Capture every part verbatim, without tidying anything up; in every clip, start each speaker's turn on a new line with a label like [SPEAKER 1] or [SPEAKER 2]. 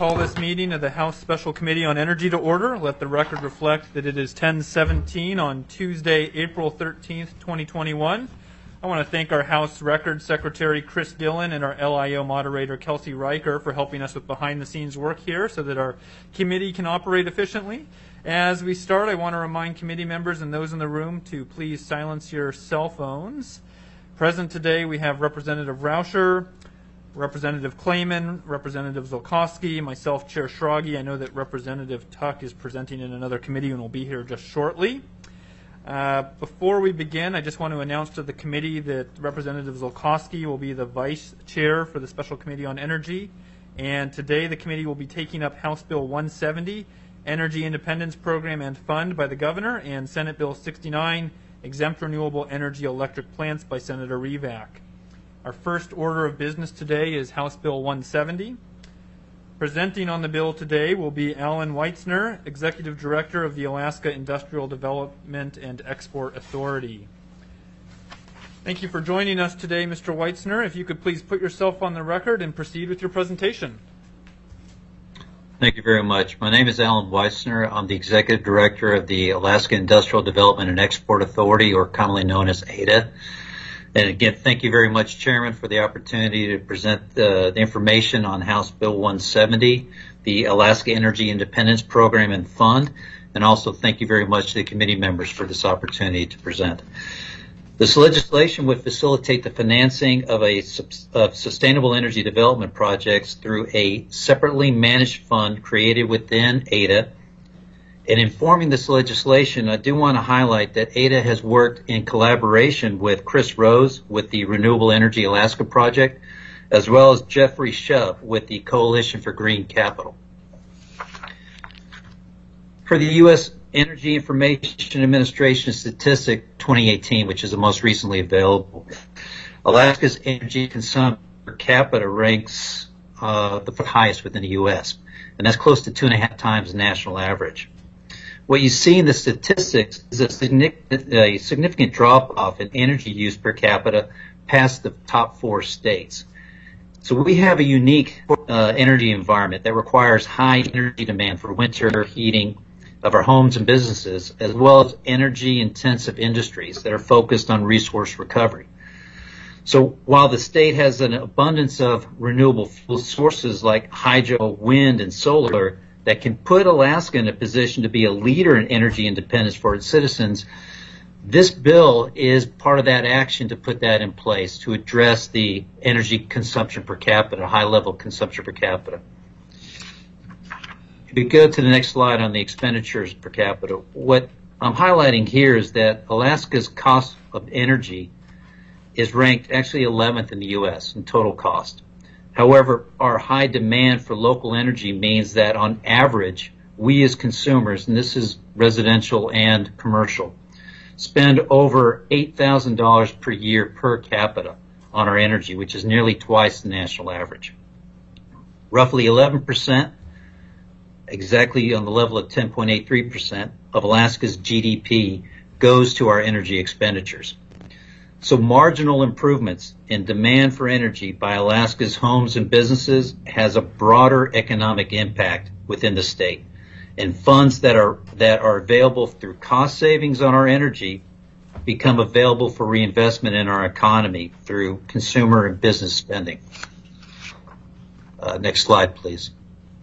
[SPEAKER 1] call this meeting of the House Special Committee on Energy to order. Let the record reflect that it is ten seventeen on Tuesday, April thirteenth, twenty twenty-one. I want to thank our House Record Secretary Chris Dillon and our L I O moderator Kelsey Riker for helping us with behind-the-scenes work here so that our committee can operate efficiently. As we start, I want to remind committee members and those in the room to please silence your cell phones. Present today, we have Representative Rauscher, Representative Clayman, Representative Zolkowski, myself, Chair Schrage. I know that Representative Tuck is presenting in another committee and will be here just shortly. Uh, before we begin, I just want to announce to the committee that Representative Zolkowski will be the Vice Chair for the Special Committee on Energy. And today the committee will be taking up House Bill one seventy, Energy Independence Program and Fund by the Governor, and Senate Bill sixty-nine, Exempt Renewable Energy Electric Plants by Senator Revak. Our first order of business today is House Bill one seventy. Presenting on the bill today will be Alan Weitzner, Executive Director of the Alaska Industrial Development and Export Authority. Thank you for joining us today, Mister Weitzner. If you could please put yourself on the record and proceed with your presentation.
[SPEAKER 2] Thank you very much. My name is Alan Weitzner. I'm the Executive Director of the Alaska Industrial Development and Export Authority, or commonly known as A D A. And again, thank you very much, Chairman, for the opportunity to present uh, the information on House Bill one seventy, the Alaska Energy Independence Program and Fund, and also thank you very much to the committee members for this opportunity to present. This legislation would facilitate the financing of a of sustainable energy development projects through a separately managed fund created within A D A. In informing this legislation, I do want to highlight that A D A has worked in collaboration with Chris Rose with the Renewable Energy Alaska Project, as well as Jeffrey Shove with the Coalition for Green Capital. For the U S Energy Information Administration statistic twenty eighteen, which is the most recently available, Alaska's energy consumption per capita ranks uh, the highest within the U S, and that's close to two and a half times the national average. What you see in the statistics is a significant, a significant drop-off in energy use per capita past the top four states. So we have a unique uh, energy environment that requires high energy demand for winter heating of our homes and businesses, as well as energy-intensive industries that are focused on resource recovery. So while the state has an abundance of renewable fuel sources like hydro, wind, and solar that can put Alaska in a position to be a leader in energy independence for its citizens, this bill is part of that action to put that in place to address the energy consumption per capita, high-level consumption per capita. If we go to the next slide on the expenditures per capita, what I'm highlighting here is that Alaska's cost of energy is ranked actually eleventh in the U S in total cost. However, our high demand for local energy means that on average, we as consumers, and this is residential and commercial, spend over eight thousand dollars per year per capita on our energy, which is nearly twice the national average. Roughly eleven percent, exactly on the level of ten point eight three percent of Alaska's G D P goes to our energy expenditures. So marginal improvements in demand for energy by Alaska's homes and businesses has a broader economic impact within the state. And funds that are that are available through cost savings on our energy become available for reinvestment in our economy through consumer and business spending. Uh, next slide, please.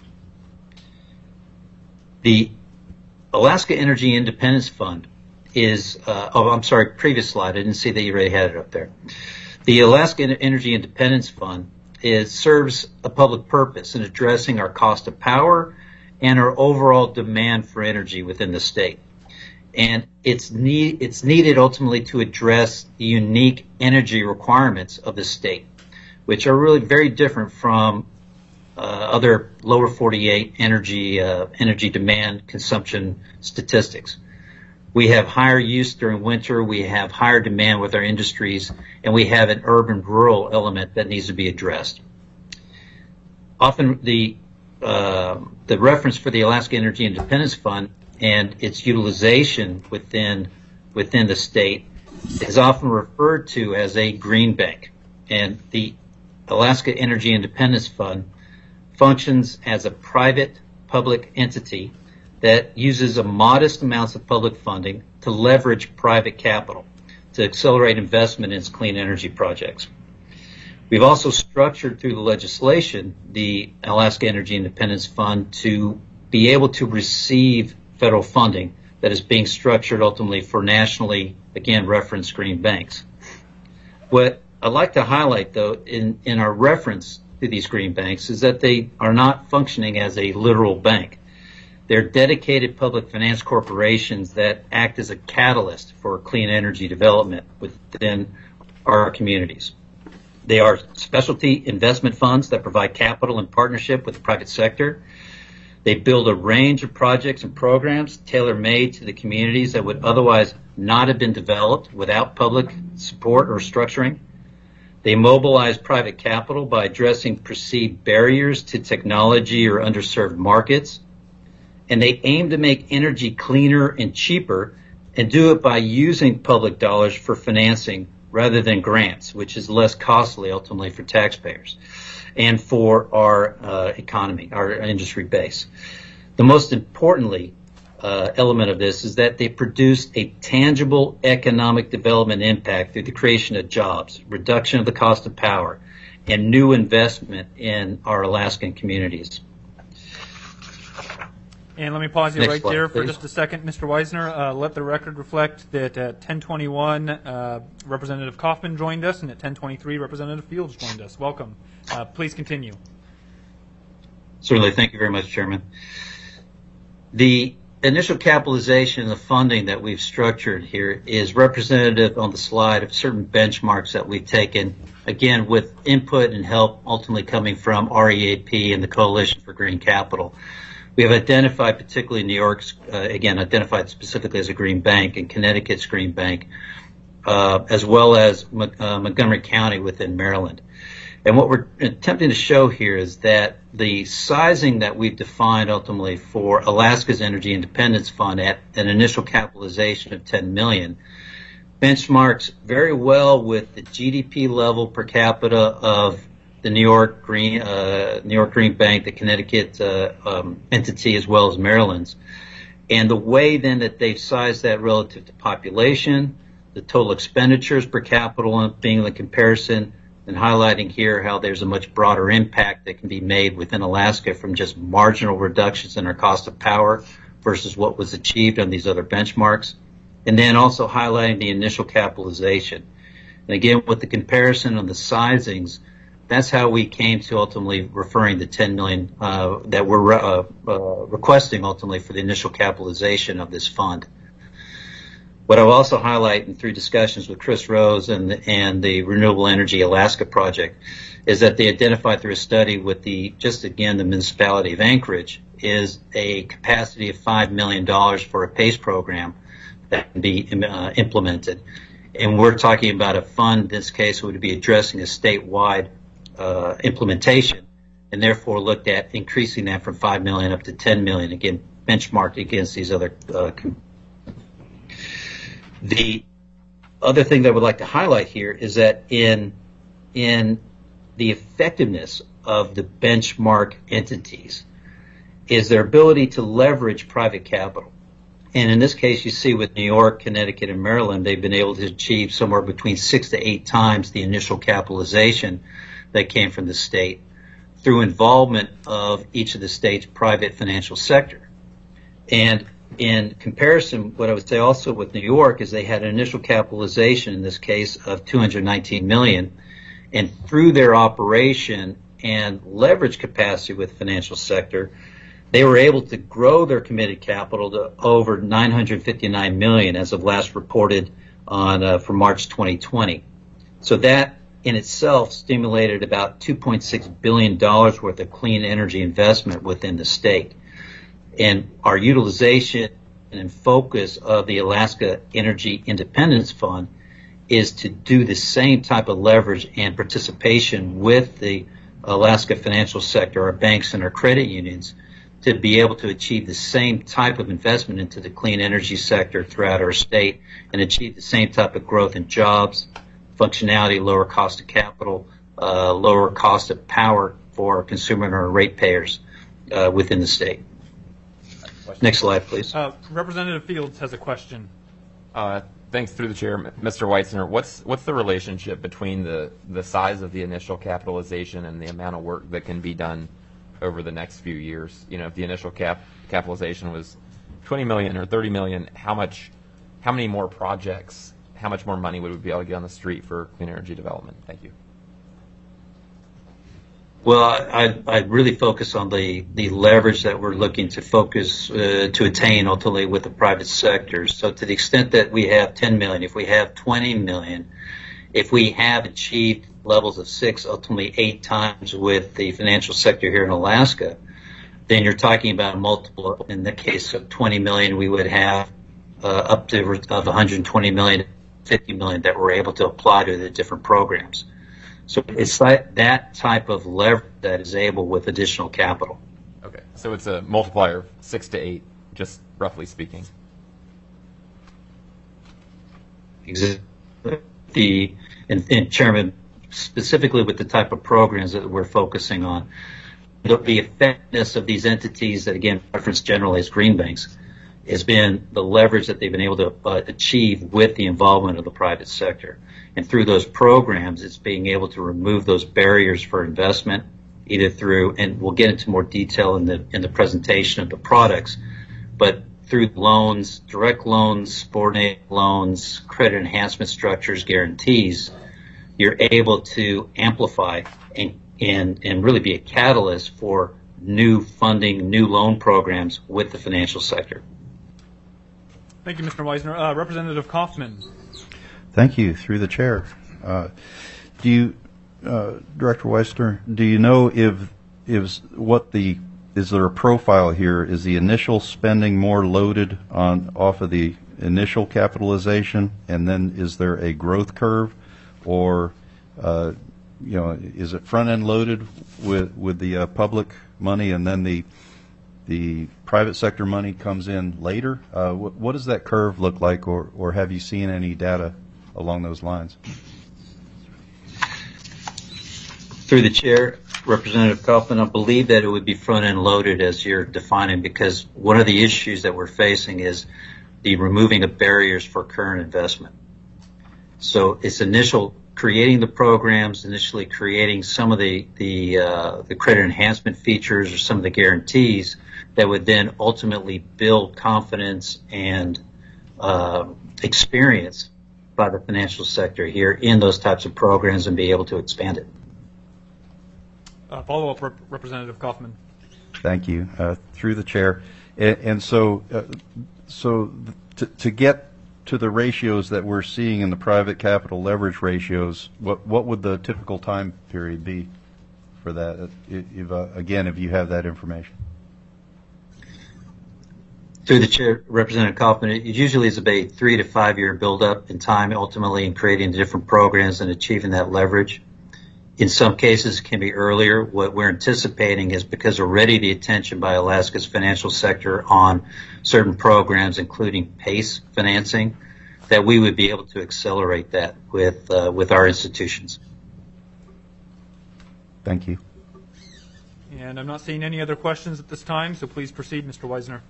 [SPEAKER 2] The Alaska Energy Independence Fund is, uh, oh, I'm sorry, previous slide. I didn't see that you already had it up there. The Alaska Energy Independence Fund is, serves a public purpose in addressing our cost of power and our overall demand for energy within the state. And it's, need, it's needed ultimately to address the unique energy requirements of the state, which are really very different from uh, other lower forty-eight energy, uh, energy demand consumption statistics. We have higher use during winter, we have higher demand with our industries, and we have an urban-rural element that needs to be addressed. Often the, uh, the reference for the Alaska Energy Independence Fund and its utilization within, within the state is often referred to as a green bank. And the Alaska Energy Independence Fund functions as a private public entity that uses a modest amounts of public funding to leverage private capital to accelerate investment in its clean energy projects. We've also structured through the legislation the Alaska Energy Independence Fund to be able to receive federal funding that is being structured ultimately for nationally, again, referenced green banks. What I'd like to highlight, though, in, in our reference to these green banks is that they are not functioning as a literal bank. They're dedicated public finance corporations that act as a catalyst for clean energy development within our communities. They are specialty investment funds that provide capital in partnership with the private sector. They build a range of projects and programs tailor-made to the communities that would otherwise not have been developed without public support or structuring. They mobilize private capital by addressing perceived barriers to technology or underserved markets. And they aim to make energy cleaner and cheaper and do it by using public dollars for financing rather than grants, which is less costly ultimately for taxpayers and for our uh, economy, our industry base. The most importantly uh, element of this is that they produce a tangible economic development impact through the creation of jobs, reduction of the cost of power, and new investment in our Alaskan communities.
[SPEAKER 1] And let me pause you
[SPEAKER 2] Next
[SPEAKER 1] right
[SPEAKER 2] slide,
[SPEAKER 1] there for
[SPEAKER 2] please.
[SPEAKER 1] just a second, Mister Weisner. Uh, let the record reflect that at ten twenty-one, uh, Representative Kaufman joined us, and at ten twenty-three, Representative Fields joined us. Welcome. Uh, please continue.
[SPEAKER 2] Certainly. Thank you very much, Chairman. The initial capitalization and the funding that we've structured here is representative on the slide of certain benchmarks that we've taken, again, with input and help ultimately coming from R E A P and the Coalition for Green Capital. We have identified, particularly New York's, uh, again, identified specifically as a green bank, and Connecticut's green bank, uh, as well as uh, Montgomery County within Maryland. And what we're attempting to show here is that the sizing that we've defined ultimately for Alaska's Energy Independence Fund at an initial capitalization of ten million dollars benchmarks very well with the G D P level per capita of the New York Green, uh, New York Green Bank, the Connecticut uh, um, entity, as well as Maryland's. And the way then that they've sized that relative to population, the total expenditures per capita being the comparison, and highlighting here how there's a much broader impact that can be made within Alaska from just marginal reductions in our cost of power versus what was achieved on these other benchmarks. And then also highlighting the initial capitalization. And again, with the comparison on the sizings, that's how we came to ultimately referring the ten million dollars uh, that we're uh, uh, requesting ultimately for the initial capitalization of this fund. What I'll also highlight, and through discussions with Chris Rose and the, and the Renewable Energy Alaska Project, is that they identified through a study with the, just again, the municipality of Anchorage, is a capacity of five million dollars for a PACE program that can be uh, implemented. And we're talking about a fund, in this case, would be addressing a statewide uh, implementation, and therefore looked at increasing that from five million dollars up to ten million dollars, again, benchmarked against these other uh, The other thing that I would like to highlight here is that in in the effectiveness of the benchmark entities is their ability to leverage private capital. And in this case, you see with New York, Connecticut, and Maryland, they've been able to achieve somewhere between six to eight times the initial capitalization that came from the state through involvement of each of the state's private financial sector. And in comparison, what I would say also with New York is they had an initial capitalization, in this case, of two hundred nineteen million dollars, and through their operation and leverage capacity with the financial sector, they were able to grow their committed capital to over nine hundred fifty-nine million dollars as of last reported on uh, for March twenty twenty. So that in itself stimulated about two point six billion dollars worth of clean energy investment within the state. And our utilization and focus of the Alaska Energy Independence Fund is to do the same type of leverage and participation with the Alaska financial sector, our banks and our credit unions, to be able to achieve the same type of investment into the clean energy sector throughout our state and achieve the same type of growth in jobs, functionality, lower cost of capital, uh, lower cost of power for our consumer and our ratepayers uh, within the state. Next slide, please.
[SPEAKER 1] Uh, Representative Fields has a question.
[SPEAKER 3] Uh, thanks, through the chair, Mister Weitzner. What's what's the relationship between the the size of the initial capitalization and the amount of work that can be done over the next few years? You know, if the initial cap capitalization was twenty million or thirty million, how much, how many more projects, how much more money would we be able to get on the street for clean energy development? Thank you.
[SPEAKER 2] Well, I, I really focus on the, the leverage that we're looking to focus uh, to attain ultimately with the private sector. So to the extent that we have ten million, if we have twenty million, if we have achieved levels of six, ultimately eight times with the financial sector here in Alaska, then you're talking about a multiple. In the case of twenty million, we would have uh, up to of one hundred twenty million, fifty million that we're able to apply to the different programs. So it's like that type of leverage that is able with additional capital.
[SPEAKER 3] Okay, so it's a multiplier of six to eight, just roughly speaking.
[SPEAKER 2] Exactly. The and, and Chairman, specifically with the type of programs that we're focusing on, the, the effectiveness of these entities that again referenced generally as green banks has been the leverage that they've been able to uh, achieve with the involvement of the private sector. And through those programs, it's being able to remove those barriers for investment, either through, and we'll get into more detail in the in the presentation of the products, but through loans, direct loans, subordinated loans, credit enhancement structures, guarantees, you're able to amplify and and and really be a catalyst for new funding, new loan programs with the financial sector.
[SPEAKER 1] Thank you, Mister Weitzner. Uh, Representative Kaufman.
[SPEAKER 4] Thank you, through the chair. Uh, do you, uh, Director Weitzner, do you know if is what the is there a profile here? Is the initial spending more loaded on off of the initial capitalization, and then is there a growth curve, or uh, you know, is it front end loaded with with the uh, public money, and then the the private sector money comes in later? Uh, what, what does that curve look like, or or have you seen any data along those lines?
[SPEAKER 2] Through the chair, Representative Kaufman, I believe that it would be front-end loaded as you're defining, because one of the issues that we're facing is the removing of barriers for current investment. So it's initial creating the programs, initially creating some of the the, uh, the credit enhancement features or some of the guarantees that would then ultimately build confidence and uh, experience by the financial sector here in those types of programs and be able to expand it.
[SPEAKER 1] Uh, follow-up, Rep- Representative Kaufman.
[SPEAKER 4] Thank you. Uh, through the chair. And, and so, uh, so to, to get to the ratios that we're seeing in the private capital leverage ratios, what what would the typical time period be for that? If, uh, again, if you have that information.
[SPEAKER 2] Through the chair, Representative Kaufman, it usually is about a three to five year buildup in time, ultimately in creating the different programs and achieving that leverage. In some cases, it can be earlier. What we're anticipating is because already the attention by Alaska's financial sector on certain programs, including PACE financing, that we would be able to accelerate that with uh, with our institutions.
[SPEAKER 4] Thank you.
[SPEAKER 1] And I'm not seeing any other questions at this time, so please proceed, Mister Weitzner.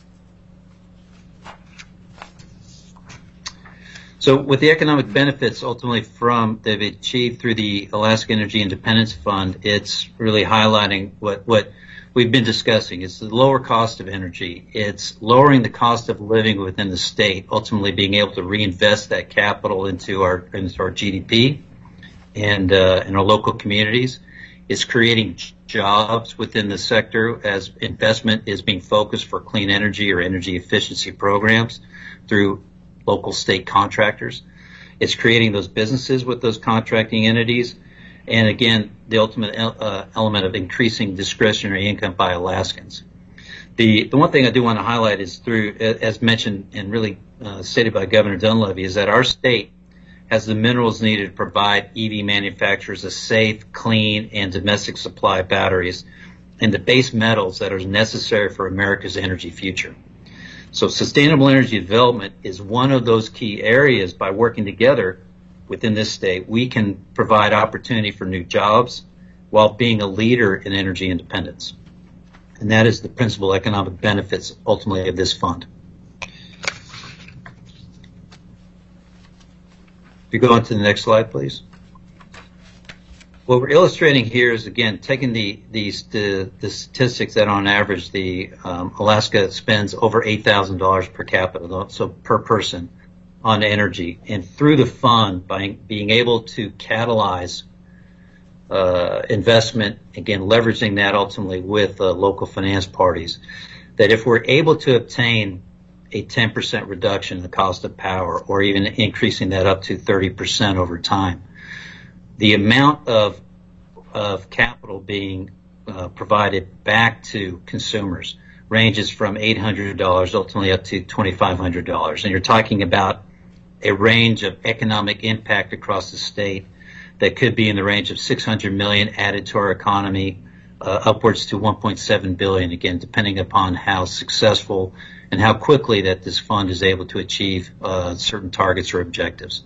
[SPEAKER 2] So with the economic benefits ultimately from they've achieved through the Alaska Energy Independence Fund, it's really highlighting what, what we've been discussing. It's the lower cost of energy. It's lowering the cost of living within the state, ultimately being able to reinvest that capital into our into our G D P and uh, in our local communities. It's creating jobs within the sector as investment is being focused for clean energy or energy efficiency programs through local state contractors. It's creating those businesses with those contracting entities. And again, the ultimate uh, element of increasing discretionary income by Alaskans. The, the one thing I do want to highlight is through, as mentioned and really uh, stated by Governor Dunleavy, is that our state has the minerals needed to provide E V manufacturers a safe, clean, and domestic supply of batteries and the base metals that are necessary for America's energy future. So sustainable energy development is one of those key areas. By working together within this state, we can provide opportunity for new jobs, while being a leader in energy independence. And that is the principal economic benefits ultimately of this fund. If you go on to the next slide, please. What we're illustrating here is, again, taking the, these, the, the statistics that on average the um, Alaska spends over eight thousand dollars per capita, so per person, on energy. And through the fund, by being able to catalyze uh, investment, again, leveraging that ultimately with uh, local finance parties, that if we're able to obtain a ten percent reduction in the cost of power, or even increasing that up to thirty percent over time, the amount of of capital being uh, provided back to consumers ranges from eight hundred dollars ultimately up to twenty-five hundred dollars. And you're talking about a range of economic impact across the state that could be in the range of six hundred million dollars added to our economy, uh, upwards to one point seven billion dollars, again, depending upon how successful and how quickly that this fund is able to achieve uh, certain targets or objectives.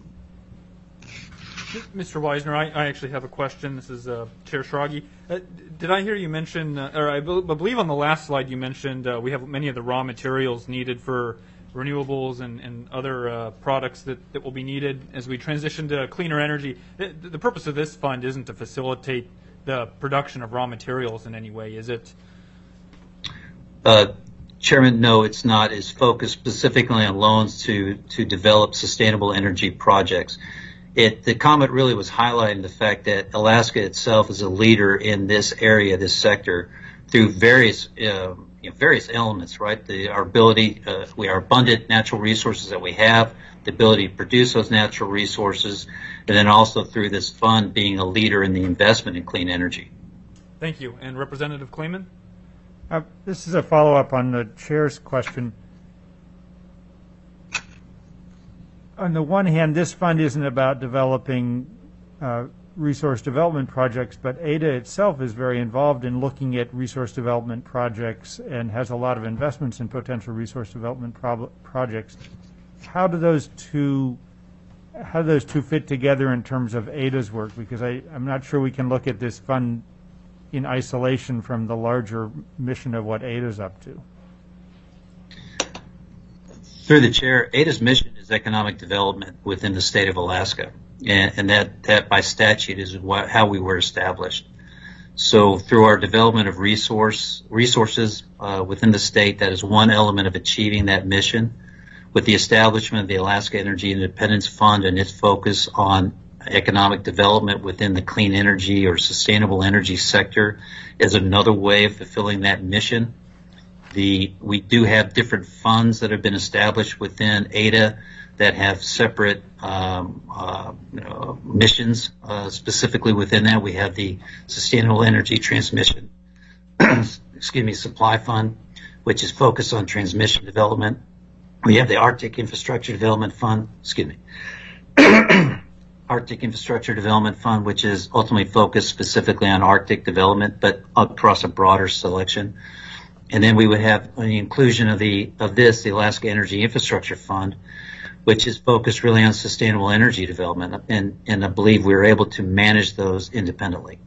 [SPEAKER 1] Mister Weisner, I, I actually have a question. This is uh, Chair Schrage. Uh, did I hear you mention, uh, or I, be- I believe on the last slide you mentioned uh, we have many of the raw materials needed for renewables and, and other uh, products that, that will be needed as we transition to cleaner energy. The, the purpose of this fund isn't to facilitate the production of raw materials in any way, is it?
[SPEAKER 2] Uh, Chairman, no, it's not. It's focused specifically on loans to, to develop sustainable energy projects. It, the comment really was highlighting the fact that Alaska itself is a leader in this area, this sector, through various uh, you know, various elements, right? The, our ability, uh, we are abundant natural resources that we have, the ability to produce those natural resources, and then also through this fund being a leader in the investment in clean energy.
[SPEAKER 1] Thank you. And Representative Kleeman?
[SPEAKER 5] Uh, this is a follow-up on the chair's question. On the one hand, this fund isn't about developing uh, resource development projects, but A D A itself is very involved in looking at resource development projects and has a lot of investments in potential resource development prob- projects. How do those two how do those two fit together in terms of A D A's work? Because I, I'm not sure we can look at this fund in isolation from the larger mission of what A D A's up to.
[SPEAKER 2] Through the chair, A D A's mission is economic development within the state of Alaska, and, and that, that by statute is what, how we were established. So through our development of resource resources uh, within the state, that is one element of achieving that mission. With the establishment of the Alaska Energy Independence Fund and its focus on economic development within the clean energy or sustainable energy sector is another way of fulfilling that mission. The, we do have different funds that have been established within A D A that have separate um, uh, you know, missions. Uh, specifically within that, we have the Sustainable Energy Transmission, excuse me, Supply Fund, which is focused on transmission development. We have the Arctic Infrastructure Development Fund, excuse me, Arctic Infrastructure Development Fund, which is ultimately focused specifically on Arctic development, but across a broader selection. And then we would have the inclusion of the of this, the Alaska Energy Infrastructure Fund, which is focused really on sustainable energy development. And, and I believe we were able to manage those independently.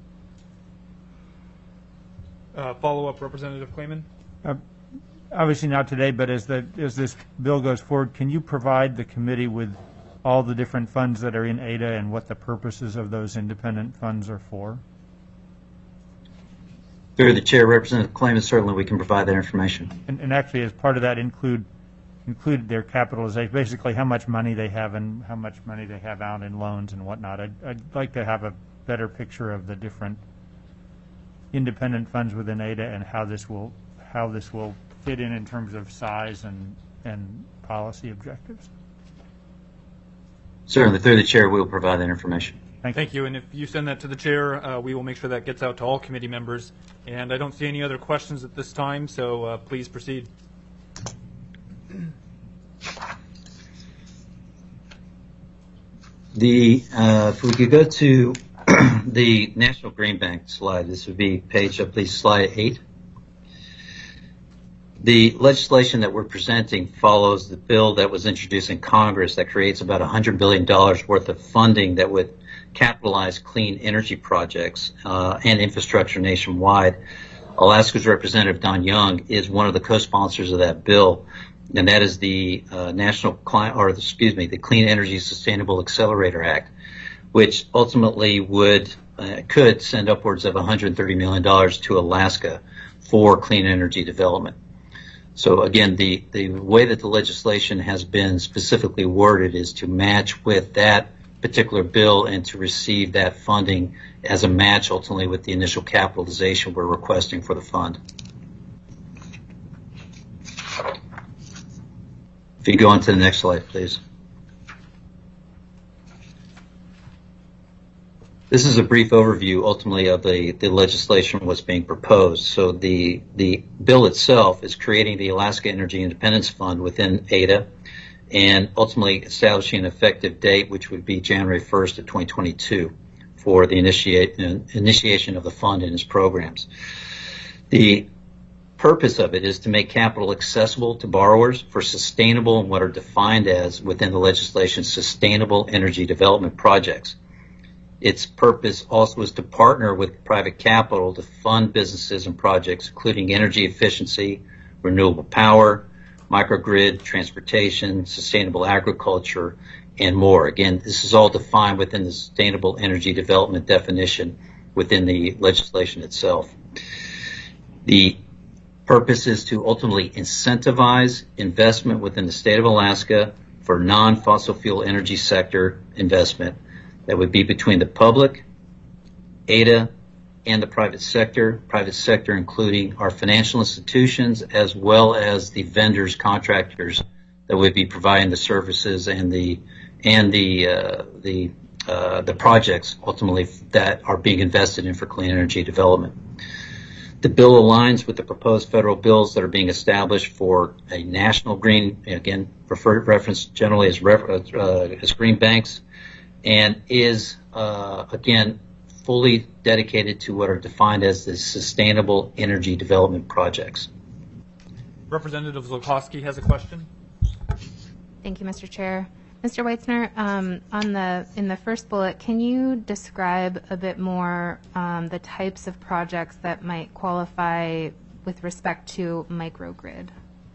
[SPEAKER 1] Uh, follow-up, Representative Kleeman?
[SPEAKER 5] Uh, obviously not today, but as the as this bill goes forward, can you provide the committee with all the different funds that are in A D A and what the purposes of those independent funds are for?
[SPEAKER 2] Through the chair, Representative Kleeman, certainly we can provide that information.
[SPEAKER 5] And, and actually, as part of that, include include their capitalization, basically how much money they have and how much money they have out in loans and whatnot. I'd, I'd like to have a better picture of the different independent funds within A D A and how this will how this will fit in in terms of size and and policy objectives.
[SPEAKER 2] Certainly, through the chair, we will provide that information.
[SPEAKER 5] Thank,
[SPEAKER 1] Thank you. And if you send that to the chair, uh, we will make sure that gets out to all committee members. And I don't see any other questions at this time, so uh, please proceed.
[SPEAKER 2] The uh, if we could go to the National Green Bank slide, this would be page, uh, please, slide eight. The legislation that we're presenting follows the bill that was introduced in Congress that creates about one hundred billion dollars worth of funding that would capitalize clean energy projects uh, and infrastructure nationwide. Alaska's Representative Don Young is one of the co-sponsors of that bill, and that is the uh, National Cli- or excuse me, the Clean Energy Sustainable Accelerator Act, which ultimately would uh, could send upwards of one hundred thirty million dollars to Alaska for clean energy development. So again, the, the way that the legislation has been specifically worded is to match with that particular bill and to receive that funding as a match ultimately with the initial capitalization we're requesting for the fund. If you go on to the next slide, please. This is a brief overview ultimately of the, the legislation what's being proposed. So the, the bill itself is creating the Alaska Energy Independence Fund within A D A and ultimately establishing an effective date, which would be January first of twenty twenty-two for the initiate, uh, initiation of the fund and its programs. The purpose of it is to make capital accessible to borrowers for sustainable and what are defined as within the legislation sustainable energy development projects. Its purpose also is to partner with private capital to fund businesses and projects including energy efficiency, renewable power, microgrid, transportation, sustainable agriculture, and more. Again, this is all defined within the sustainable energy development definition within the legislation itself. The purpose is to ultimately incentivize investment within the state of Alaska for non-fossil fuel energy sector investment. That would be between the public, A D A, and the private sector. Private sector including our financial institutions as well as the vendors, contractors that would be providing the services and the and the uh, the uh, the projects ultimately that are being invested in for clean energy development. The bill aligns with the proposed federal bills that are being established for a national green, again, referred referenced generally as ref, uh, as green banks, and is, uh, again, fully dedicated to what are defined as the sustainable energy development projects.
[SPEAKER 1] Representative Zolkowski has a question.
[SPEAKER 6] Thank you, Mister Chair. Mister Weitzner, um, on the in the first bullet, can you describe a bit more um, the types of projects that might qualify with respect to microgrid?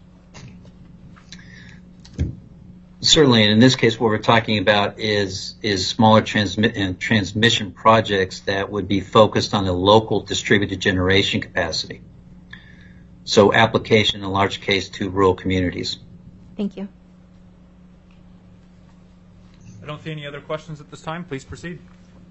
[SPEAKER 2] Certainly, and in this case, what we're talking about is is smaller transmit and transmission projects that would be focused on a local distributed generation capacity. So, application in large case to rural communities.
[SPEAKER 6] Thank you.
[SPEAKER 1] I don't see any other questions at this time. Please proceed.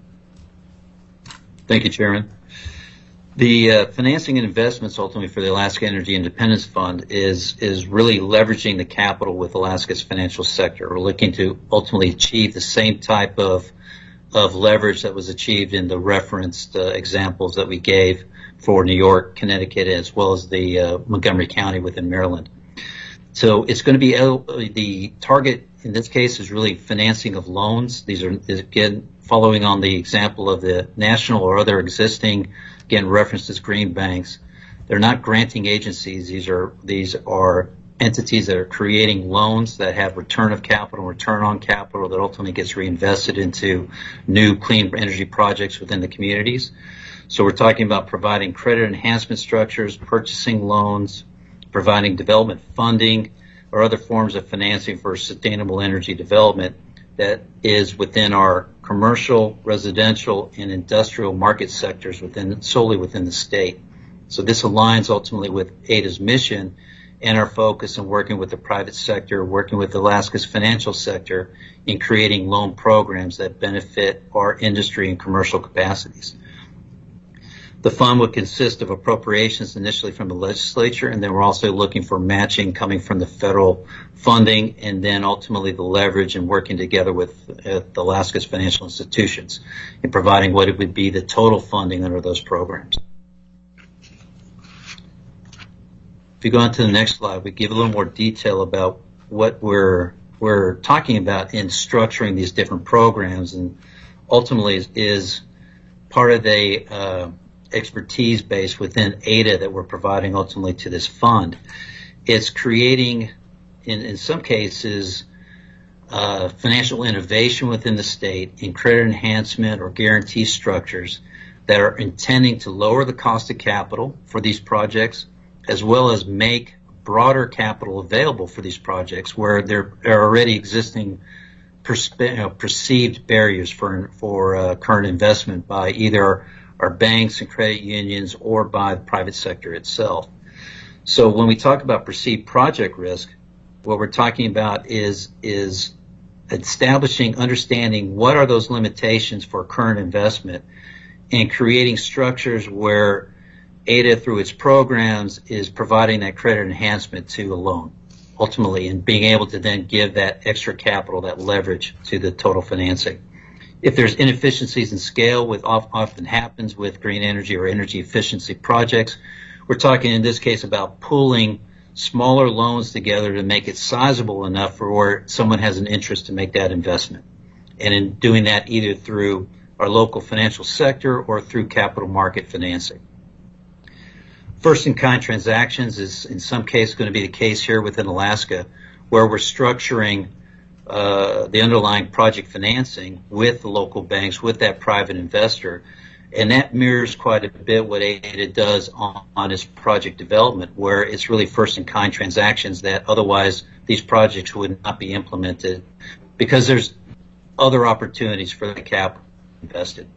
[SPEAKER 2] Thank you, Chairman. The uh, financing and investments ultimately for the Alaska Energy Independence Fund is is really leveraging the capital with Alaska's financial sector. We're looking to ultimately achieve the same type of of leverage that was achieved in the referenced uh, examples that we gave for New York, Connecticut, as well as the uh, Montgomery County within Maryland. So it's going to be uh, the target in this case is really financing of loans. These are again following on the example of the national or other existing, again, referenced as green banks. They're not granting agencies. These are these are entities that are creating loans that have return of capital, return on capital that ultimately gets reinvested into new clean energy projects within the communities. So we're talking about providing credit enhancement structures, purchasing loans, providing development funding, or other forms of financing for sustainable energy development that is within our commercial, residential, and industrial market sectors within solely within the state. So this aligns ultimately with A D A's mission and our focus in working with the private sector, working with Alaska's financial sector in creating loan programs that benefit our industry and commercial capacities. The fund would consist of appropriations initially from the legislature, and then we're also looking for matching coming from the federal funding, and then ultimately the leverage and working together with uh, Alaska's financial institutions in providing what it would be the total funding under those programs. If you go on to the next slide, we give a little more detail about what we're we're talking about in structuring these different programs, and ultimately is, is part of the uh, expertise base within A D A that we're providing ultimately to this fund. It's creating, in, in some cases, uh, financial innovation within the state in credit enhancement or guarantee structures that are intending to lower the cost of capital for these projects, as well as make broader capital available for these projects where there are already existing perspe- you know, perceived barriers for, for uh, current investment by either our banks and credit unions or by the private sector itself. So when we talk about perceived project risk, what we're talking about is, is establishing, understanding what are those limitations for current investment and creating structures where A D A, through its programs, is providing that credit enhancement to a loan, ultimately, and being able to then give that extra capital, that leverage to the total financing. If there's inefficiencies in scale, which often happens with green energy or energy efficiency projects, we're talking in this case about pooling smaller loans together to make it sizable enough for where someone has an interest to make that investment. And in doing that either through our local financial sector or through capital market financing. First-in-kind transactions is in some cases going to be the case here within Alaska, where we're structuring uh, the underlying project financing with the local banks, with that private investor, and that mirrors quite a bit what A D A does on, on its project development, where it's really first-in-kind transactions that otherwise these projects would not be implemented because there's other opportunities for the capital invested.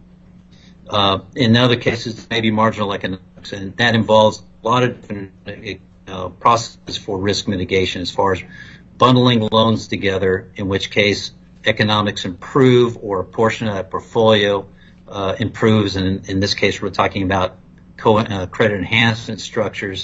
[SPEAKER 2] Uh, in other cases, maybe marginal economics, and that involves a lot of different uh, processes for risk mitigation as far as bundling loans together, in which case economics improve or a portion of that portfolio uh, improves, and in, in this case we're talking about co- uh, credit enhancement structures,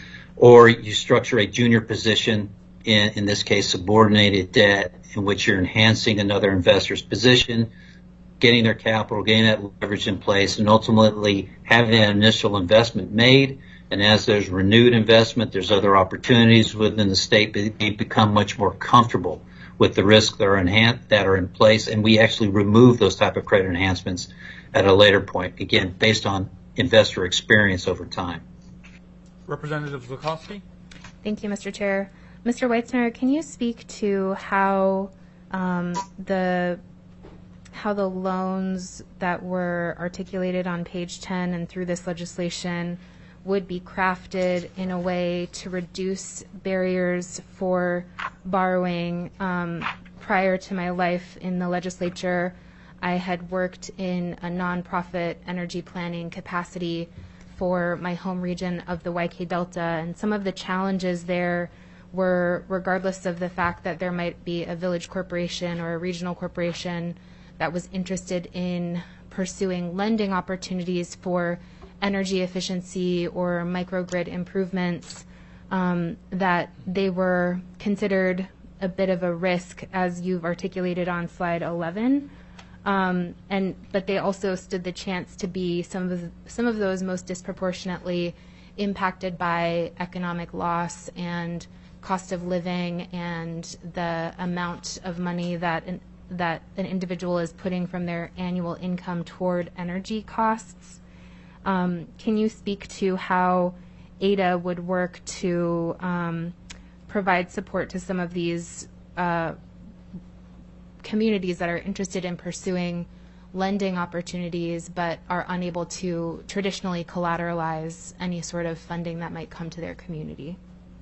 [SPEAKER 2] or you structure a junior position, in, in this case subordinated debt, in which you're enhancing another investor's position, getting their capital, getting that leverage in place, and ultimately having that initial investment made. And as there's renewed investment, there's other opportunities within the state, but they become much more comfortable with the risks that are, enhan- that are in place, and we actually remove those type of credit enhancements at a later point, again, based on investor experience over time.
[SPEAKER 1] Representative Zukowski.
[SPEAKER 6] Thank you, Mister Chair. Mister Weitzner, can you speak to how um, the how the loans that were articulated on page ten and through this legislation would be crafted in a way to reduce barriers for borrowing? Um, prior to my life in the legislature, I had worked in a nonprofit energy planning capacity for my home region of the Y K Delta, and some of the challenges there were, regardless of the fact that there might be a village corporation or a regional corporation that was interested in pursuing lending opportunities for energy efficiency or microgrid improvements, um, that they were considered a bit of a risk, as you've articulated on slide eleven. Um, and but they also stood the chance to be some of the, some of those most disproportionately impacted by economic loss and cost of living and the amount of money that an, that an individual is putting from their annual income toward energy costs. Um, can you speak to how A D A would work to um, provide support to some of these uh, communities that are interested in pursuing lending opportunities but are unable to traditionally collateralize any sort of funding that might come to their community?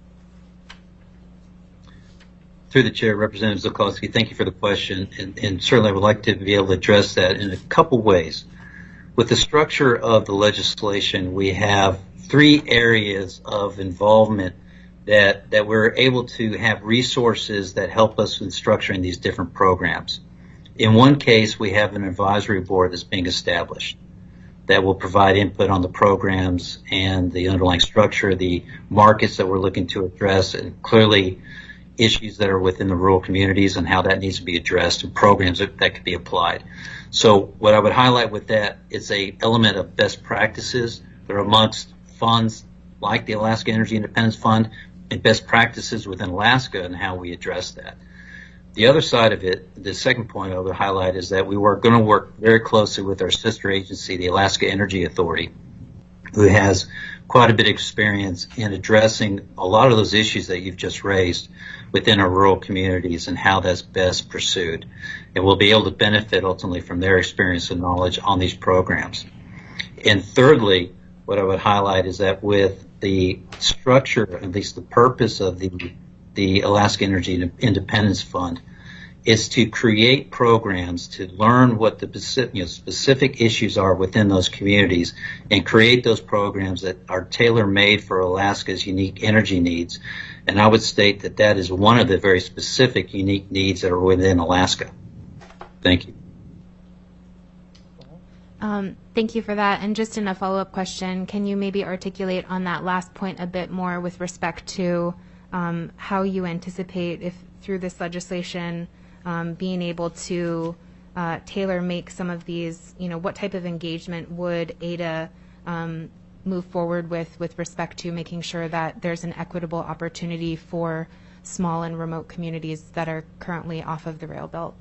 [SPEAKER 2] Through the chair, Representative Zukowski, thank you for the question, and, and certainly I would like to be able to address that in a couple ways. With the structure of the legislation, we have three areas of involvement that, that we're able to have resources that help us in structuring these different programs. In one case, we have an advisory board that's being established that will provide input on the programs and the underlying structure, the markets that we're looking to address, and clearly issues that are within the rural communities and how that needs to be addressed, and programs that, that could be applied. So what I would highlight with that is a element of best practices. They're amongst funds like the Alaska Energy Independence Fund and best practices within Alaska and how we address that. The other side of it, the second point I would highlight, is that we were going to work very closely with our sister agency, the Alaska Energy Authority, who has quite a bit of experience in addressing a lot of those issues that you've just raised, within our rural communities and how that's best pursued. And we'll be able to benefit ultimately from their experience and knowledge on these programs. And thirdly, what I would highlight is that with the structure, at least the purpose of the, the Alaska Energy Independence Fund, is to create programs to learn what the specific, you know, specific issues are within those communities and create those programs that are tailor-made for Alaska's unique energy needs. And I would state that that is one of the very specific unique needs that are within Alaska. Thank you.
[SPEAKER 6] Um, thank you for that. And just in a follow-up question, can you maybe articulate on that last point a bit more with respect to um, how you anticipate, if through this legislation, Um, being able to uh, tailor make some of these, you know, what type of engagement would A D A um, move forward with with respect to making sure that there's an equitable opportunity for small and remote communities that are currently off of the rail belt?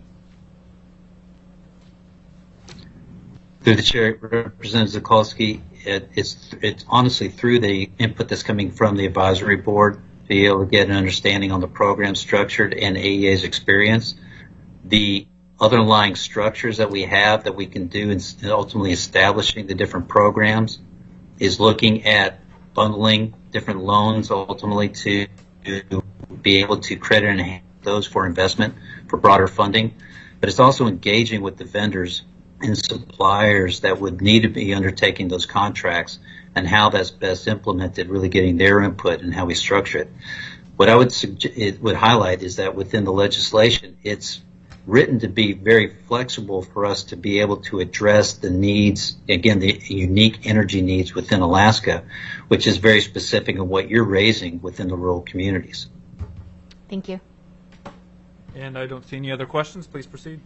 [SPEAKER 2] Through the chair, Representative Zukolski, it, it's, it's honestly through the input that's coming from the advisory board to be able to get an understanding on the program structured and A E A's experience. The underlying structures that we have that we can do in ultimately establishing the different programs is looking at bundling different loans ultimately to, to be able to credit enhance those for investment for broader funding. But it's also engaging with the vendors and suppliers that would need to be undertaking those contracts and how that's best implemented, really getting their input and how we structure it. What I would suggest, it would highlight is that within the legislation, it's written to be very flexible for us to be able to address the needs, again, the unique energy needs within Alaska, which is very specific in what you're raising within the rural communities.
[SPEAKER 6] Thank you.
[SPEAKER 1] And I don't see any other questions. Please proceed.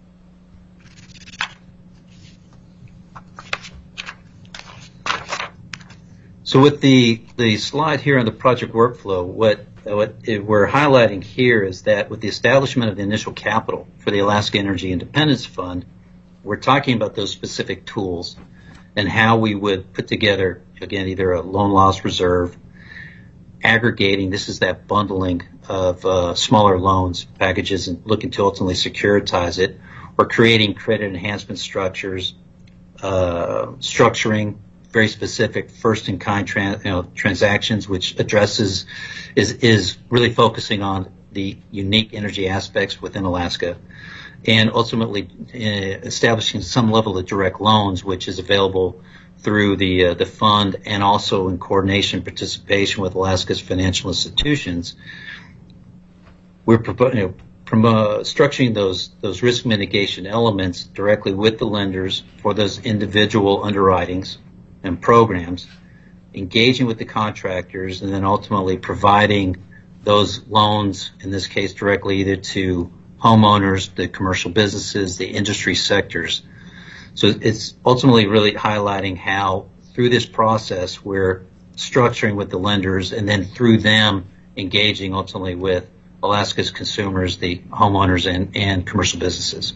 [SPEAKER 2] So with the, the slide here on the project workflow, what, what we're highlighting here is that with the establishment of the initial capital for the Alaska Energy Independence Fund, we're talking about those specific tools and how we would put together, again, either a loan loss reserve, aggregating, this is that bundling of uh, smaller loans packages and looking to ultimately securitize it, or creating credit enhancement structures, uh, structuring very specific first-in-kind tran- you know, transactions, which addresses, is is really focusing on the unique energy aspects within Alaska, and ultimately uh, establishing some level of direct loans, which is available through the uh, the fund, and also in coordination participation with Alaska's financial institutions. We're propo- you know, promo- structuring those those risk mitigation elements directly with the lenders for those individual underwritings and programs, engaging with the contractors, and then ultimately providing those loans, in this case directly either to homeowners, the commercial businesses, the industry sectors. So it's ultimately really highlighting how through this process we're structuring with the lenders and then through them engaging ultimately with Alaska's consumers, the homeowners, and, and commercial businesses.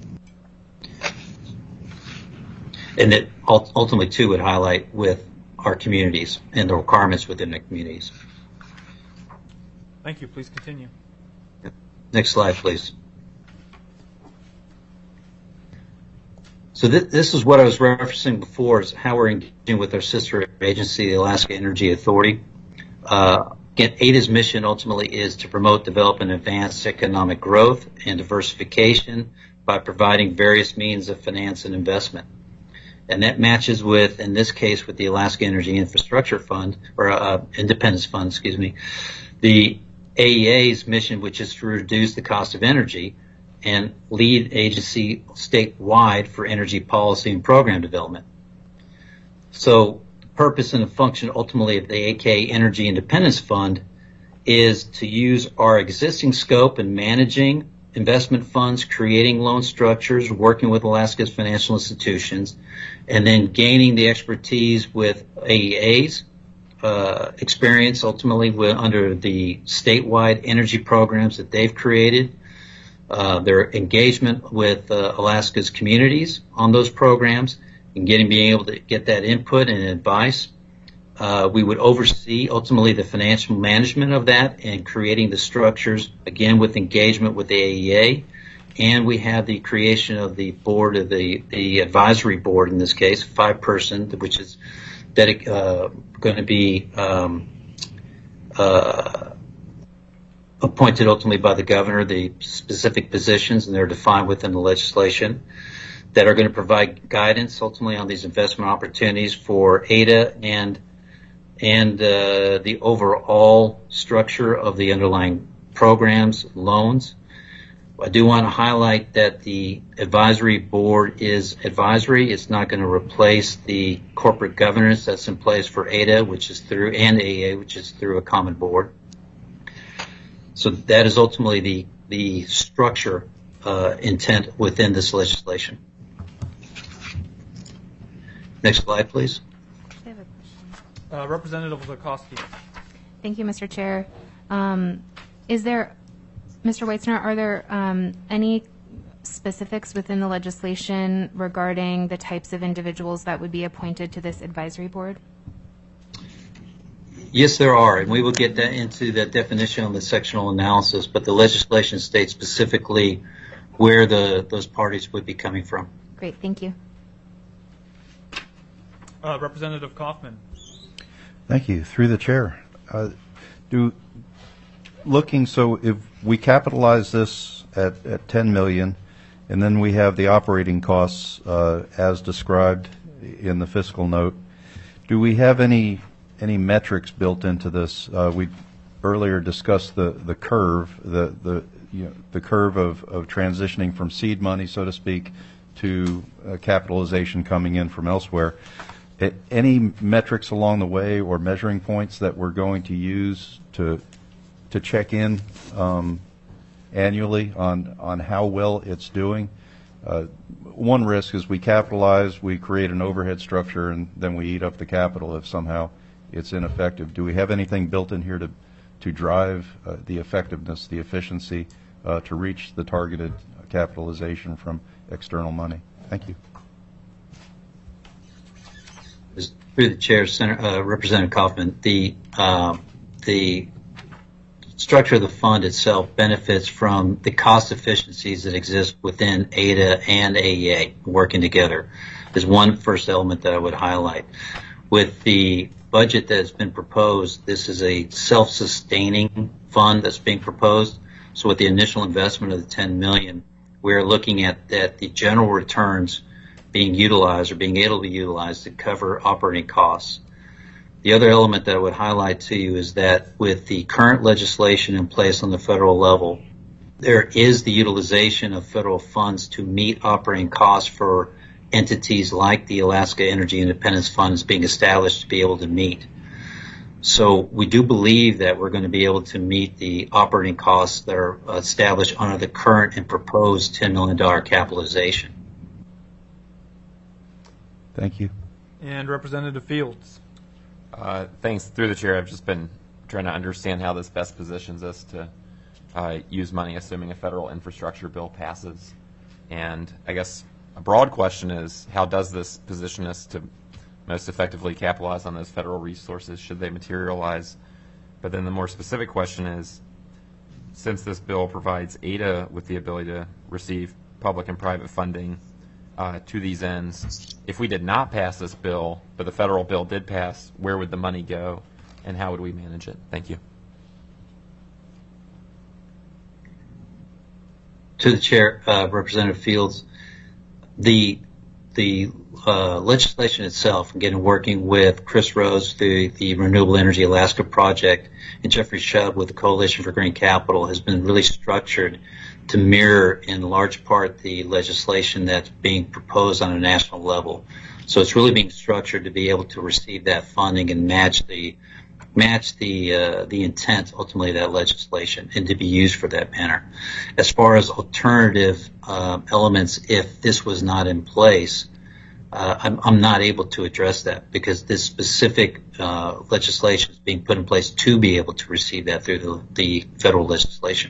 [SPEAKER 2] And that ultimately, too, would highlight with our communities and the requirements within the communities.
[SPEAKER 1] Thank you. Please continue.
[SPEAKER 2] Next slide, please. So th- this is what I was referencing before, is how we're engaging with our sister agency, the Alaska Energy Authority. Uh, again, A D A's mission ultimately is to promote, develop, and advance economic growth and diversification by providing various means of finance and investment. And that matches with, in this case, with the Alaska Energy Infrastructure Fund, or uh, Independence Fund, excuse me, the A E A's mission, which is to reduce the cost of energy and lead agency statewide for energy policy and program development. So the purpose and the function ultimately of the A K Energy Independence Fund is to use our existing scope in managing investment funds, creating loan structures, working with Alaska's financial institutions, and then gaining the expertise with A E A's uh, experience ultimately with, under the statewide energy programs that they've created, uh, their engagement with uh, Alaska's communities on those programs, and getting being able to get that input and advice, Uh, we would oversee ultimately the financial management of that and creating the structures, again, with engagement with the A E A. And we have the creation of the board of the, the advisory board, in this case, five person, which is dedic- uh, going to be um, uh, appointed ultimately by the governor, the specific positions, and they're defined within the legislation, that are going to provide guidance ultimately on these investment opportunities for A D A and and uh, the overall structure of the underlying programs, loans. I do want to highlight that the advisory board is advisory. It's not going to replace the corporate governance that's in place for A D A, which is through, and A E A, which is through a common board. So that is ultimately the, the structure uh, intent within this legislation. Next slide, please.
[SPEAKER 6] I have a question.
[SPEAKER 1] Uh, Representative Zukoski.
[SPEAKER 6] Thank you, Mister Chair. Um, is there, Mister Weitzner, are there um, any specifics within the legislation regarding the types of individuals that would be appointed to this advisory board?
[SPEAKER 2] Yes, there are, and we will get that into that definition on the sectional analysis, but the legislation states specifically where the those parties would be coming from.
[SPEAKER 6] Great, thank you.
[SPEAKER 1] Uh, Representative Kaufman.
[SPEAKER 4] Thank you. Through the chair. Uh, do looking so if we capitalize this at, at ten million dollars and then we have the operating costs uh, as described in the fiscal note, do we have any any metrics built into this? Uh, we earlier discussed the, the curve, the the you know, the curve of, of transitioning from seed money, so to speak, to uh, capitalization coming in from elsewhere. A- any metrics along the way or measuring points that we're going to use to to check in um, annually on, on how well it's doing? Uh, one risk is we capitalize, we create an overhead structure, and then we eat up the capital if somehow it's ineffective. Do we have anything built in here to to drive uh, the effectiveness, the efficiency, uh, to reach the targeted capitalization from external money? Thank you.
[SPEAKER 2] Through the chair, Senator, uh, Representative Kaufman, the uh, the structure of the fund itself benefits from the cost efficiencies that exist within A D A and A E A working together. Is one first element that I would highlight. With the budget that has been proposed, this is a self-sustaining fund that's being proposed. So with the initial investment of the ten million dollars, we're looking at that the general returns being utilized or being able to be utilized to cover operating costs. The other element that I would highlight to you is that with the current legislation in place on the federal level, there is the utilization of federal funds to meet operating costs for entities like the Alaska Energy Independence Fund is being established to be able to meet. So we do believe that we're going to be able to meet the operating costs that are established under the current and proposed ten million dollars capitalization.
[SPEAKER 4] Thank you.
[SPEAKER 1] And Representative Fields.
[SPEAKER 3] Uh, thanks. Through the chair, I've just been trying to understand how this best positions us to uh, use money, assuming a federal infrastructure bill passes. And I guess a broad question is, how does this position us to most effectively capitalize on those federal resources should they materialize? But then the more specific question is, since this bill provides A D A with the ability to receive public and private funding uh, to these ends, if we did not pass this bill, but the federal bill did pass, where would the money go and how would we manage it? Thank you.
[SPEAKER 2] To the chair, uh, Representative Fields, the the uh, legislation itself, again, working with Chris Rose through the Renewable Energy Alaska Project and Jeffrey Shub with the Coalition for Green Capital, has been really structured to mirror in large part the legislation that's being proposed on a national level. So it's really being structured to be able to receive that funding and match the match the uh, the intent ultimately of that legislation and to be used for that manner. As far as alternative uh, elements, if this was not in place, uh, I'm, I'm not able to address that because this specific uh, legislation is being put in place to be able to receive that through the, the federal legislation.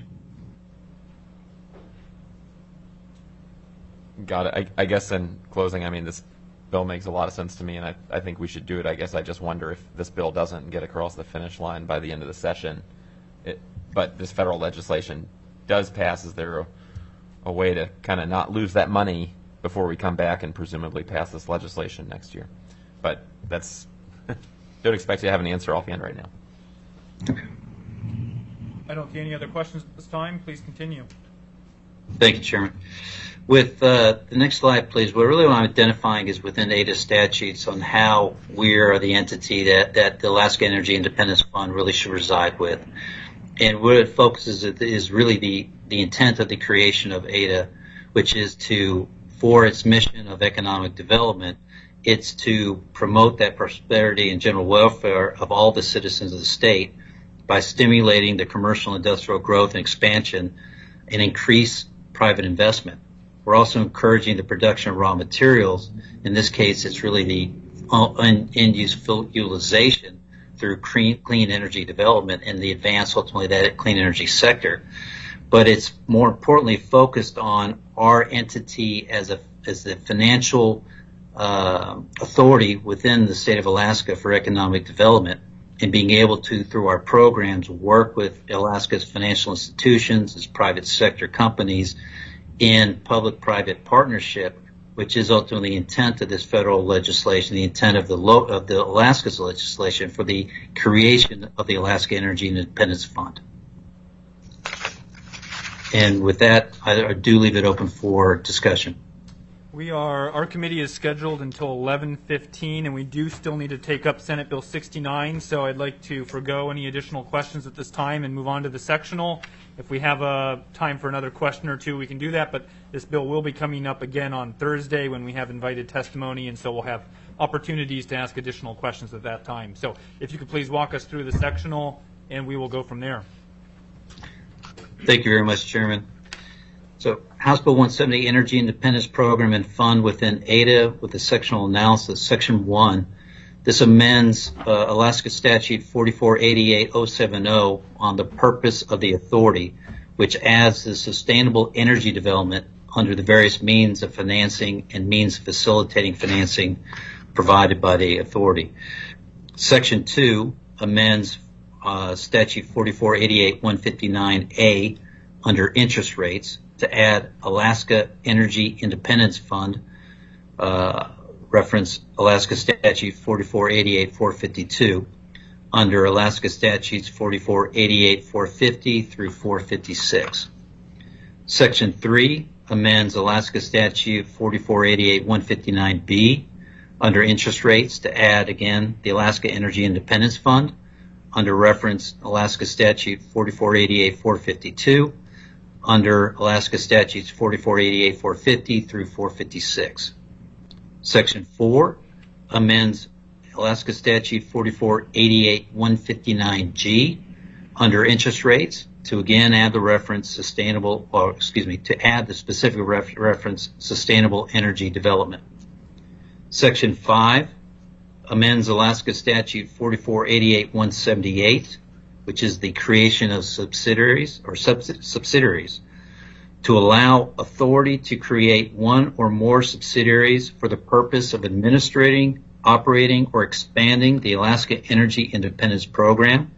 [SPEAKER 3] Got it. I, I guess in closing, I mean, this bill makes a lot of sense to me, and I, I think we should do it. I guess I just wonder if this bill doesn't get across the finish line by the end of the session, it, but this federal legislation does pass, is there a, a way to kind of not lose that money before we come back and presumably pass this legislation next year? But that's, don't expect you to have an answer offhand right now.
[SPEAKER 1] I don't see any other questions at this time. Please continue.
[SPEAKER 2] Thank you, Chairman. With uh, the next slide, please, what really I'm identifying is within A D A statutes on how we are the entity that, that the Alaska Energy Independence Fund really should reside with. And what it focuses on is really the, the intent of the creation of A D A, which is to, for its mission of economic development, it's to promote that prosperity and general welfare of all the citizens of the state by stimulating the commercial and industrial growth and expansion and increase private investment. We're also encouraging the production of raw materials. In this case, it's really the end-use utilization through clean, clean energy development and the advance, ultimately, that clean energy sector. But it's more importantly focused on our entity as a as the financial uh, authority within the state of Alaska for economic development, and being able to, through our programs, work with Alaska's financial institutions, its private sector companies, in public-private partnership, which is ultimately the intent of this federal legislation, the intent of the lo- of the Alaska's legislation for the creation of the Alaska Energy Independence Fund. And with that, I do leave it open for discussion.
[SPEAKER 1] We are, our committee is scheduled until eleven fifteen, and we do still need to take up Senate Bill sixty-nine, so I'd like to forego any additional questions at this time and move on to the sectional. If we have a time for another question or two, we can do that, but this bill will be coming up again on Thursday when we have invited testimony, and so we'll have opportunities to ask additional questions at that time. So if you could please walk us through the sectional, and we will go from there.
[SPEAKER 2] Thank you very much, Chairman. So House Bill one seventy, Energy Independence Program and Fund within A D A with the sectional analysis, Section one. This amends uh, Alaska Statute forty-four eighty-eight oh seven oh on the purpose of the authority, which adds the sustainable energy development under the various means of financing and means of facilitating financing provided by the authority. Section two amends uh, Statute forty-four eighty-eight one fifty-nine A under interest rates to add Alaska Energy Independence Fund, uh, reference Alaska Statute forty-four eighty-eight four fifty-two, under Alaska Statutes forty-four eighty-eight four fifty through four fifty-six. Section three amends Alaska Statute forty-four eighty-eight one fifty-nine B under interest rates to add, again, the Alaska Energy Independence Fund, under reference Alaska Statute forty-four eighty-eight four fifty-two, under Alaska Statutes forty-four eighty-eight four fifty through four fifty-six. Section four amends Alaska Statute forty-four eighty-eight one fifty-nine G under interest rates to again add the reference sustainable, or excuse me, to add the specific ref- reference sustainable energy development. Section five amends Alaska Statute forty-four eighty-eight one seventy-eight, which is the creation of subsidiaries or subs- subsidiaries to allow authority to create one or more subsidiaries for the purpose of administrating, operating, or expanding the Alaska Energy Independence Program.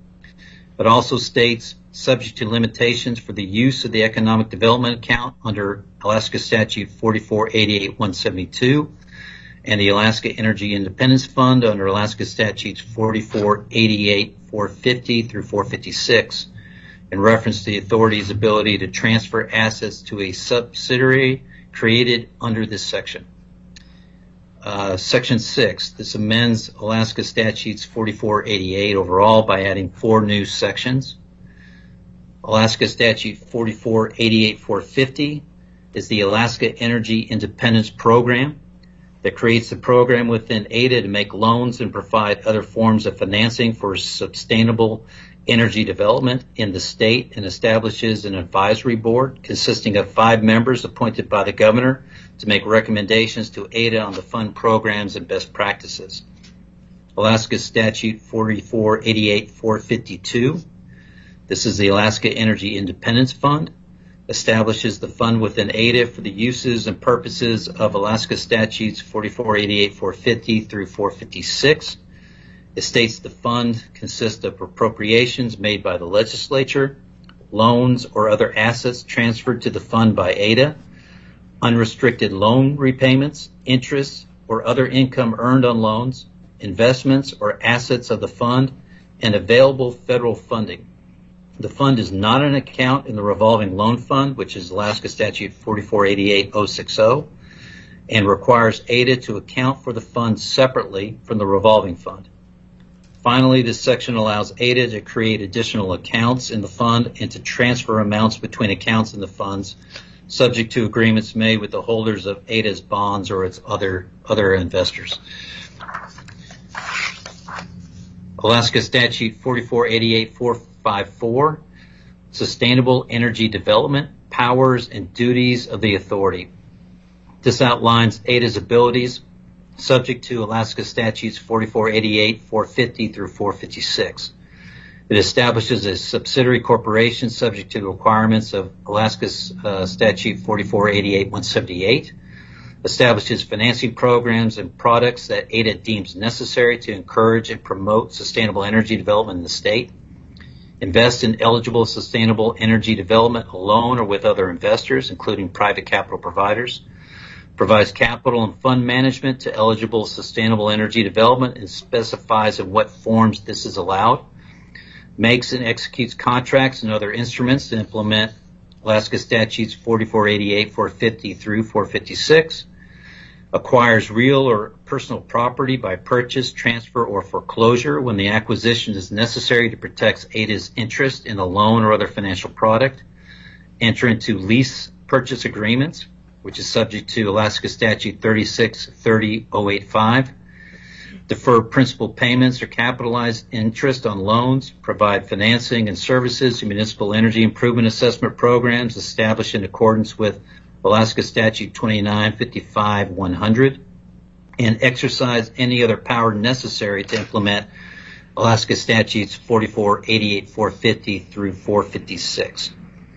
[SPEAKER 2] It also states, subject to limitations for the use of the Economic Development Account under Alaska Statute forty-four eighty-eight one seventy-two and the Alaska Energy Independence Fund under Alaska Statutes forty-four eighty-eight four fifty through four fifty-six, in reference to the authority's ability to transfer assets to a subsidiary created under this section. Uh, section six, this amends Alaska Statutes forty-four eighty-eight overall by adding four new sections. Alaska Statute forty-four eighty-eight four fifty is the Alaska Energy Independence Program that creates the program within A D A to make loans and provide other forms of financing for sustainable energy development in the state, and establishes an advisory board consisting of five members appointed by the governor to make recommendations to A D A on the fund programs and best practices. Alaska Statute forty-four eighty-eight four fifty-two. This is the Alaska Energy Independence Fund establishes the fund within A D A for the uses and purposes of Alaska Statutes forty-four eighty-eight four fifty through four fifty-six. It states the fund consists of appropriations made by the legislature, loans or other assets transferred to the fund by A D A, unrestricted loan repayments, interest, or other income earned on loans, investments or assets of the fund, and available federal funding. The fund is not an account in the revolving loan fund, which is Alaska Statute forty-four eighty-eight oh sixty, and requires A D A to account for the fund separately from the revolving fund. Finally, this section allows A D A to create additional accounts in the fund and to transfer amounts between accounts in the funds, subject to agreements made with the holders of A D A's bonds or its other other investors. Alaska Statute forty-four eighty-eight four fifty-four, Sustainable Energy Development, Powers and Duties of the Authority. This outlines A D A's abilities subject to Alaska Statutes forty-four eighty-eight four fifty through four fifty-six. It establishes a subsidiary corporation subject to the requirements of Alaska's uh, Statute forty-four eighty-eight one seventy-eight, establishes financing programs and products that A D A deems necessary to encourage and promote sustainable energy development in the state, invest in eligible sustainable energy development alone or with other investors, including private capital providers, provides capital and fund management to eligible sustainable energy development and specifies in what forms this is allowed, makes and executes contracts and other instruments to implement Alaska Statutes forty-four eighty-eight four fifty through four fifty-six, acquires real or personal property by purchase, transfer, or foreclosure when the acquisition is necessary to protect A D A's interest in a loan or other financial product, enter into lease purchase agreements, which is subject to Alaska Statute thirty-six thirty oh eighty-five, defer principal payments or capitalized interest on loans, provide financing and services to municipal energy improvement assessment programs established in accordance with Alaska Statute twenty-nine fifty-five one hundred, and exercise any other power necessary to implement Alaska Statutes forty-four eighty-eight four fifty through four fifty-six.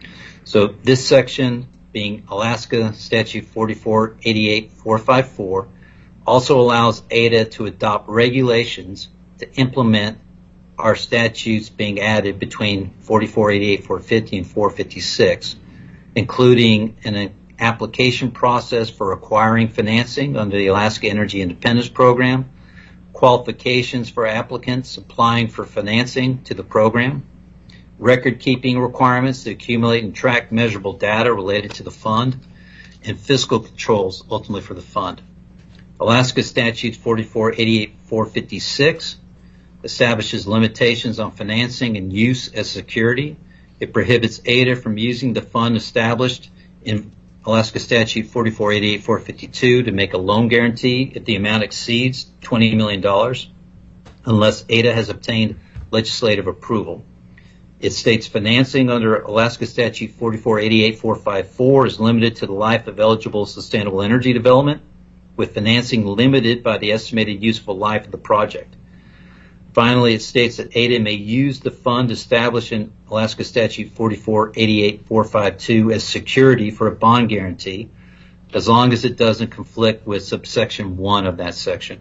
[SPEAKER 2] So this section, being Alaska Statute forty-four eighty-eight four fifty-four, also allows A D A to adopt regulations to implement our statutes being added between forty-four eighty-eight four fifty and four fifty-six, including an application process for acquiring financing under the Alaska Energy Independence Program, qualifications for applicants applying for financing to the program, record-keeping requirements to accumulate and track measurable data related to the fund, and fiscal controls ultimately for the fund. Alaska Statute forty-four eighty-eight four fifty-six establishes limitations on financing and use as security. It prohibits A D A from using the fund established in Alaska Statute forty-four eighty-eight four fifty-two to make a loan guarantee if the amount exceeds twenty million dollars, unless A D A has obtained legislative approval. It states financing under Alaska Statute forty-four eighty-eight four fifty-four is limited to the life of eligible sustainable energy development, with financing limited by the estimated useful life of the project. Finally, it states that A D A may use the fund established in Alaska Statute forty-four eighty-eight four fifty-two as security for a bond guarantee, as long as it doesn't conflict with subsection one of that section.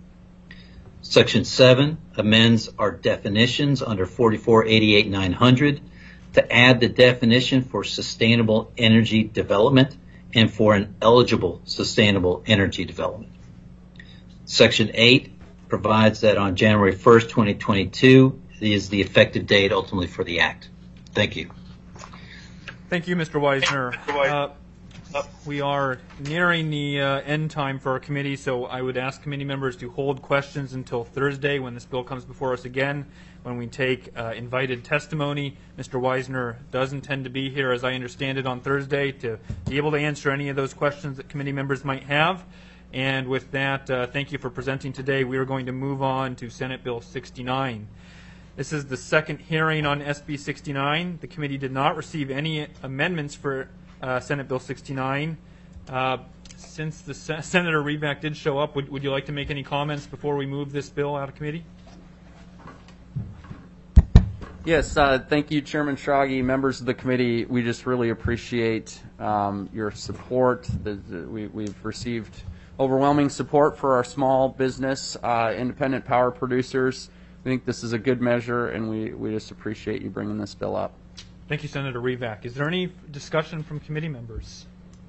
[SPEAKER 2] Section seven amends our definitions under forty-four eighty-eight nine hundred to add the definition for sustainable energy development and for an eligible sustainable energy development. Section eight provides that on January first, twenty twenty-two is the effective date ultimately for the Act. Thank you.
[SPEAKER 1] Thank you, Mister Weisner. Uh, we are nearing the uh, end time for our committee, so I would ask committee members to hold questions until Thursday when this bill comes before us again, when we take uh, invited testimony. Mister Weisner does intend to be here, as I understand it, on Thursday to be able to answer any of those questions that committee members might have. And with that, uh, thank you for presenting today. We are going to move on to Senate Bill sixty-nine. This is the second hearing on S B sixty-nine. The committee did not receive any amendments for uh, Senate Bill sixty-nine. Uh, since the Sen- Senator Reback did show up, would, would you like to make any comments before we move this bill out of committee?
[SPEAKER 7] Yes, uh, thank you, Chairman Schrage, members of the committee. We just really appreciate um, your support. The, the, we, we've received overwhelming support for our small business, uh, independent power producers. We think this is a good measure, and we, we just appreciate you bringing this bill up.
[SPEAKER 1] Thank you, Senator Revak. Is there any discussion from committee members?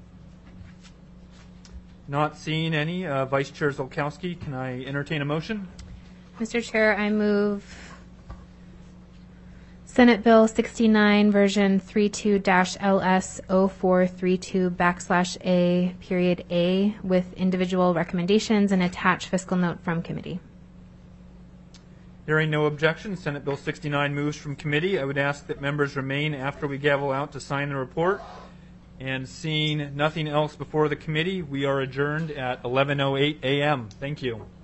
[SPEAKER 1] Not seeing any. Uh, Vice Chair Zolkowski, can I entertain a motion?
[SPEAKER 6] Mister Chair, I move Senate Bill sixty-nine, version thirty-two L S zero four thirty-two backslash A, period A, with individual recommendations and attached fiscal note from committee.
[SPEAKER 1] Hearing no objection, Senate Bill sixty-nine moves from committee. I would ask that members remain after we gavel out to sign the report. And seeing nothing else before the committee, we are adjourned at eleven oh eight a m Thank you.